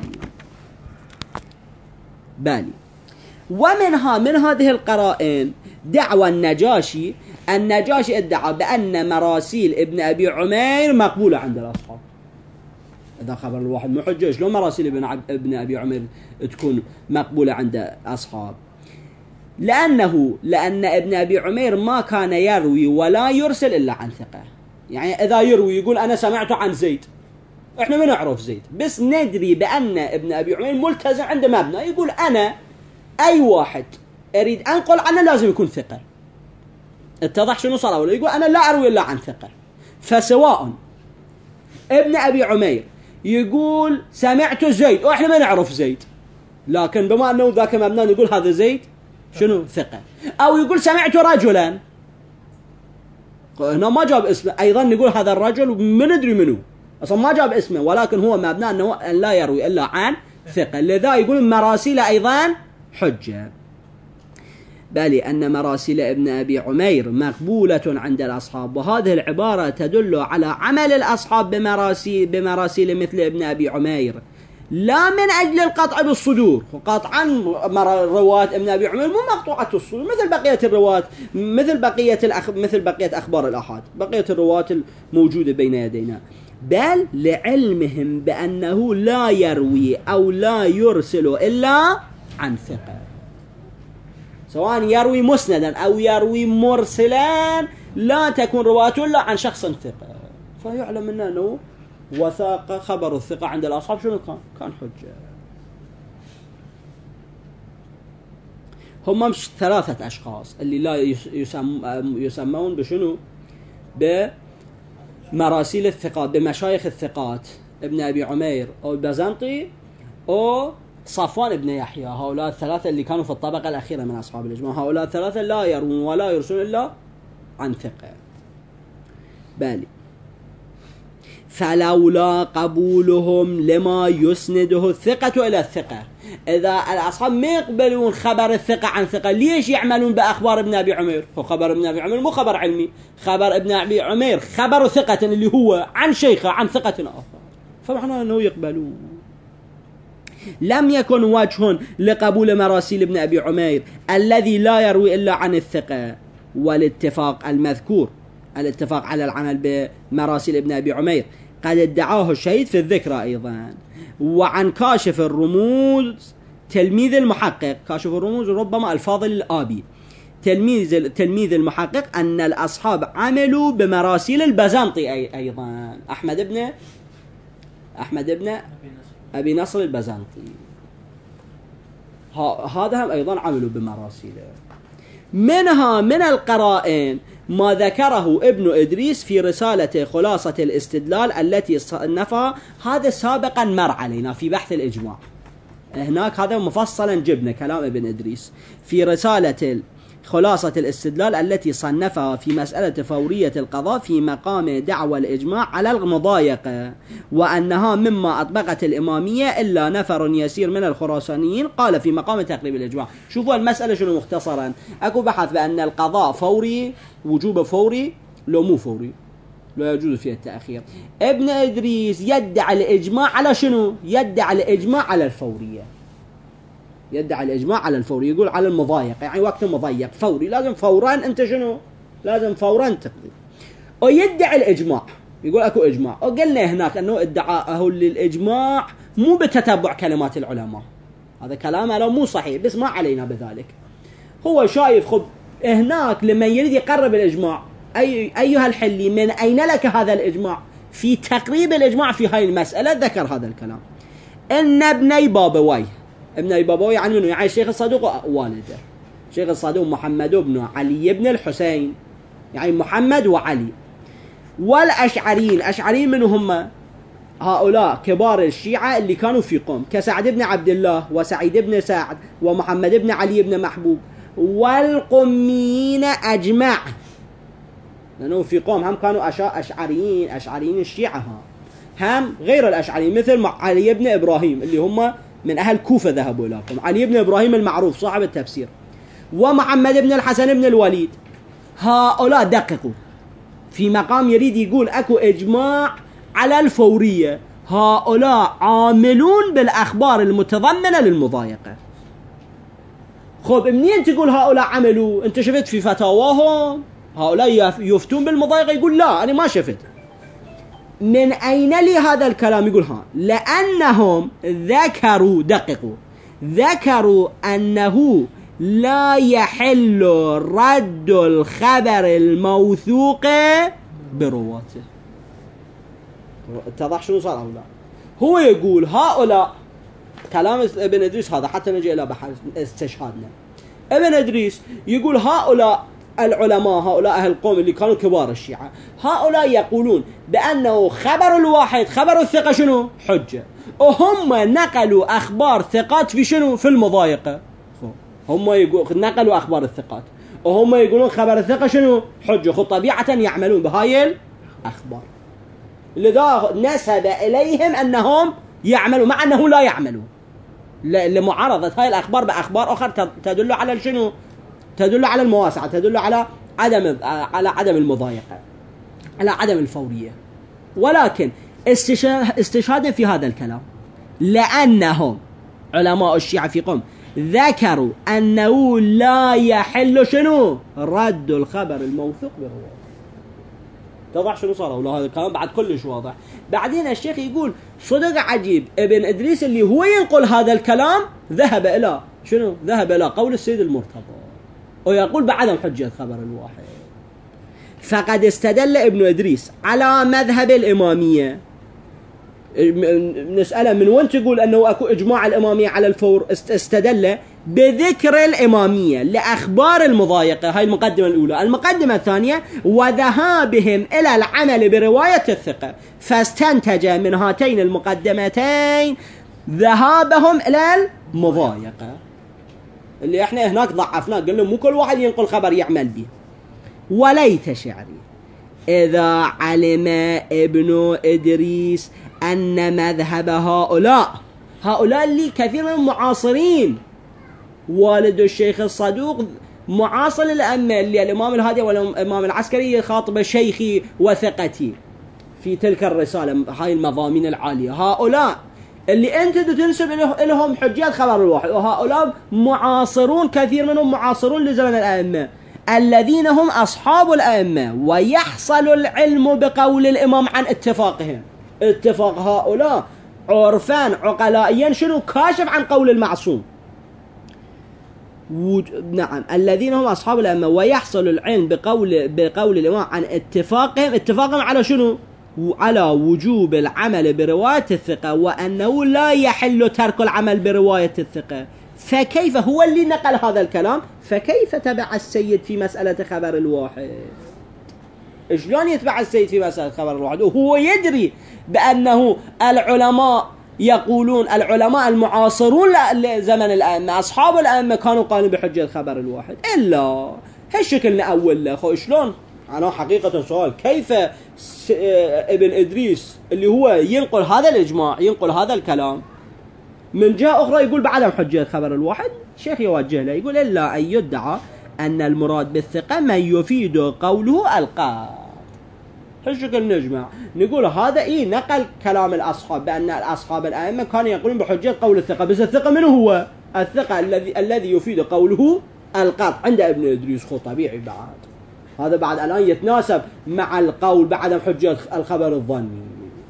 بالي. ومنها من هذه القرائن دعوى النجاشي. النجاشي ادعى بأن مراسيل ابن أبي عمير مقبولة عند الأصحاب. إذا خبر الواحد مو حجة، شلون مراسيل ابن, ابن أبي عمير تكون مقبولة عند أصحاب؟ لأنه لأن ابن أبي عمير ما كان يروي ولا يرسل إلا عن ثقة. يعني إذا يروي يقول أنا سمعت عن زيد، إحنا ما نعرف زيد، بس ندري بأن ابن أبي عمير ملتزم عند مبنى، يقول أنا أي واحد أريد أنقل عنه لازم يكون ثقة. اتضح شنو صار؟ ولا يقول أنا لا أروي إلا عن ثقة. فسواء ابن أبي عمير يقول سمعت زيد وإحنا ما نعرف زيد، لكن بما أنه ذاك مبنى نقول هذا زيد شنو ثقة، أو يقول سمعت رجلا هنا ما جاب اسمه، أيضا نقول هذا الرجل ما ندري منه أصلا ما جاب اسمه، ولكن هو مبنى أنه لا يروي إلا عن ثقة، لذا يقول مراسيل أيضا حجة. بل أن مراسيل ابن أبي عمير مقبولة عند الأصحاب، وهذه العبارة تدل على عمل الأصحاب بمراسيل, بمراسيل مثل ابن أبي عمير، لا من أجل القطع بالصدور. وقطعا رواة ابن أبي عمير مو مقطوعة الصدور مثل بقية الرواة، مثل بقية الأخ... مثل بقية أخبار الأحاد، بقية الرواة الموجودة بين يدينا، بل لعلمهم بأنه لا يروي أو لا يرسل إلا عن ثقة، سواء يروي مسندا أو يروي مرسلا، لا تكون رواته إلا عن شخص ثقة. فيعلم منه أنه وثاق خبر الثقة عند الأصحاب شنو كان؟ كان حجة. هم مش ثلاثة أشخاص اللي لا يسم يسمون بشنو؟ بمراسيل الثقات، بمشايخ الثقات، ابن أبي عمير أو البزنطي أو صفوان ابن يحيى. هؤلاء الثلاثة اللي كانوا في الطبقة الأخيرة من أصحاب الإجماع، هؤلاء الثلاثة لا يروون ولا يرسلون إلا عن ثقة. بالي. فلولا قبولهم لما يسنده الثقة إلى الثقة، إذا الأصحاب ما يقبلون خبر الثقة عن ثقة، ليش يعملون بأخبار ابن أبي عمير؟ هو خبر ابن أبي عمير مو خبر علمي، خبر ابن أبي عمير خبر ثقة اللي هو عن شيخه عن ثقة آخر، فمعناه أنه يقبلون. لم يكن وجه لقبول مراسيل ابن أبي عمير الذي لا يروي إلا عن الثقة، والاتفاق المذكور، الاتفاق على العمل بمراسيل ابن أبي عمير قد ادعاه الشهيد في الذكرى أيضا. وعن كاشف الرموز تلميذ المحقق، كاشف الرموز ربما الفاضل الآبي، تلميذ تلميذ المحقق، أن الأصحاب عملوا بمراسيل البزنطي أي أيضا، أحمد ابن أحمد ابن أبي نصر البزنطي، هذا هم أيضا عملوا بمراسيله. منها من القرائن ما ذكره ابن إدريس في رسالة خلاصة الاستدلال التي صنفها، هذا سابقا مر علينا في بحث الإجماع، هناك هذا مفصلا جبنا كلام ابن إدريس في رسالة خلاصة الاستدلال التي صنفها في مسألة فورية القضاء في مقام دعوى الإجماع على المضايقة، وأنها مما أطبقت الإمامية إلا نفر يسير من الخراسانيين قال في مقام تقريب الإجماع. شوفوا المسألة شنو مختصرا، أكو بحث بأن القضاء فوري، وجوب فوري لو مو فوري، لا يجوز فيه التأخير. ابن إدريس يدعي الإجماع على شنو؟ يدعي الإجماع على الفورية، يدعي الإجماع على الفوري، يقول على المضايق، يعني وقت مضيق فوري لازم فورا أنت شنو؟ لازم فورا تقضي. ويدعي الإجماع، يقول أكو إجماع، وقلنا هناك أنه ادعاءه للإجماع مو بتتبع كلمات العلماء، هذا كلامه لو مو صحيح بس ما علينا بذلك. هو شايف خب هناك لما يريد يقرب الإجماع، أي أيها الحلي من أين لك هذا الإجماع؟ في تقريب الإجماع في هاي المسألة ذكر هذا الكلام، إن ابني بابوي، ابن بابوي يعني منه؟ يعني الشيخ الصدوق والده، الشيخ الصدوق محمد بن علي بن الحسين، يعني محمد وعلي. والأشعريين، الأشعريين من هم؟ هؤلاء كبار الشيعة اللي كانوا في قوم كسعد بن عبد الله وسعيد بن سعد ومحمد بن علي بن محبوب، والقميين أجمع، لأنه في قوم هم كانوا أشعريين، أشعريين الشيعة هم غير الأشعريين، مثل علي بن إبراهيم اللي هم من أهل كوفة ذهبوا إليكم، علي بن إبراهيم المعروف صاحب التفسير، ومحمد بن الحسن بن الوليد. هؤلاء دققوا في مقام يريد يقول أكو إجماع على الفورية، هؤلاء عاملون بالأخبار المتضمنة للمضايقة. خب منين تقول هؤلاء عملوا؟ أنت شفت في فتاواهم هؤلاء يفتون بالمضايقة؟ يقول لا أنا ما شفت. من أين لي هذا الكلام؟ يقول ها لأنهم ذكروا، دققوا، ذكروا أنه لا يحل رد الخبر الموثوق برواته. اتضح شنو صار أو لا؟ هو يقول هؤلاء، كلام ابن إدريس هذا حتى نجي إلى بحث استشهادنا. ابن إدريس يقول هؤلاء العلماء، هؤلاء أهل القوم اللي كانوا كبار الشيعة، هؤلاء يقولون بأنه خبر الواحد، خبر الثقة شنو؟ حجة، وهم نقلوا أخبار ثقات في شنو؟ في المضايقة. هم يقول نقلوا أخبار الثقات، وهم يقولون خبر الثقة شنو؟ حجة. خب طبيعة يعملون بهاي الأخبار، لذا نسب إليهم أنهم يعملوا مع أنه لا يعملوا، لمعارضة هاي الأخبار بأخبار أخرى تدل على شنو؟ تدل على المواسعة، تدل على عدم على عدم المضايقة، على عدم الفورية. ولكن استشهادا في هذا الكلام، لأنهم علماء الشيعة في قوم ذكروا أنه لا يحل شنو؟ رد الخبر الموثوق برواية. تضح شنو صار؟ ولا هذا الكلام بعد كلش واضح. بعدين الشيخ يقول صدق عجيب، ابن إدريس اللي هو ينقل هذا الكلام ذهب إلى شنو؟ ذهب إلى قول السيد المرتضى، ويقول بعدم حجة خبر الواحد. فقد استدل ابن إدريس على مذهب الإمامية. نسأله من وين تقول أنه أكو إجماع الإمامية على الفور؟ استدل بذكر الإمامية لأخبار المضايقة، هاي المقدمة الأولى. المقدمة الثانية وذهابهم إلى العمل برواية الثقة، فاستنتج من هاتين المقدمتين ذهابهم إلى المضايقة، اللي احنا هناك ضعفناه، قلنا مو كل واحد ينقل خبر يعمل به. وليت شعري إذا علم ابن إدريس أن مذهب هؤلاء، هؤلاء اللي كثير من المعاصرين، والد الشيخ الصدوق معاصر للأئمة، اللي الإمام الهادي والإمام العسكري يخاطب شيخي وثقتي في تلك الرسالة، هاي المضامين العالية، هؤلاء اللي أنت تنسب لهم حجيات خبر الواحد، وهؤلاء معاصرون، كثير منهم معاصرون لزمن الأئمة الذين هم أصحاب الأئمة، ويحصل العلم بقول الإمام عن اتفاقهم. اتفاق هؤلاء عرفان عقلائيا شنو؟ كاشف عن قول المعصوم. نعم، الذين هم أصحاب الأئمة، ويحصل العلم بقول بقول الإمام عن اتفاقهم، اتفاقهم على شنو؟ على وجوب العمل برواية الثقة، وأنه لا يحل ترك العمل برواية الثقة. فكيف هو اللي نقل هذا الكلام؟ فكيف تبع السيد في مسألة خبر الواحد؟ شلون يتبع السيد في مسألة خبر الواحد وهو يدري بأنه العلماء يقولون العلماء المعاصرون لزمن الأئمة أصحاب الأئمة كانوا قالوا بحجة الخبر الواحد، إلا هالشكل نأول له. خو شلون؟ أنا حقيقة سؤال، كيف ابن إدريس اللي هو ينقل هذا الإجماع ينقل هذا الكلام من جهة أخرى يقول بعدم حجة الخبر الواحد؟ الشيخ يوجه له يقول إلا أن يدعى أن المراد بالثقة من يفيد قوله القاط. هالشكل نجمع نقول هذا إيه نقل كلام الأصحاب بأن الأصحاب الأئمة كانوا يقولون بحجة قول الثقة، بس الثقة من هو؟ الثقة الذي الذي يفيد قوله القاط عند ابن إدريس. خو طبيعي بعد هذا بعد الآن يتناسب مع القول بعدم حجة الخبر الظني،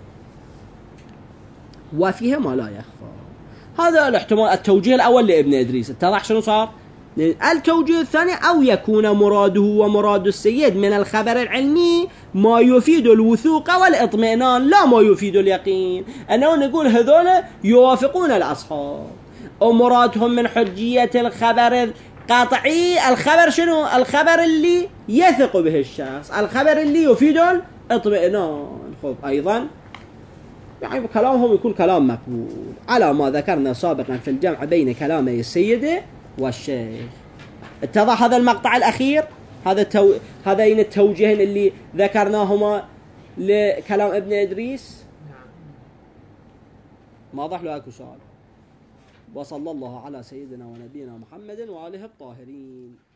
وفيها ما لا يخفى. هذا الاحتمال التوجيه الأول لابن إدريس. اتضح شنو صار؟ التوجيه الثاني أو يكون مراده ومراد السيد من الخبر العلمي ما يفيد الوثوق والإطمئنان لا ما يفيد اليقين. أنه نقول هذول يوافقون الأصحاب، ومرادهم من حجية الخبر القاطعي الخبر شنو؟ الخبر اللي يثق به الشخص، الخبر اللي يفيد الاطمئنان. خب أيضا يعني كلامهم يكون كلام مقبول على ما ذكرنا سابقا في الجمع بين كلامي السيد والشيخ. اتضح هذا المقطع الأخير؟ هذا التو... هذين التوجيهين اللي ذكرناهما لكلام ابن إدريس. ما ضح له أكو سؤال. وصلى الله على سيدنا ونبينا محمد وآله الطاهرين.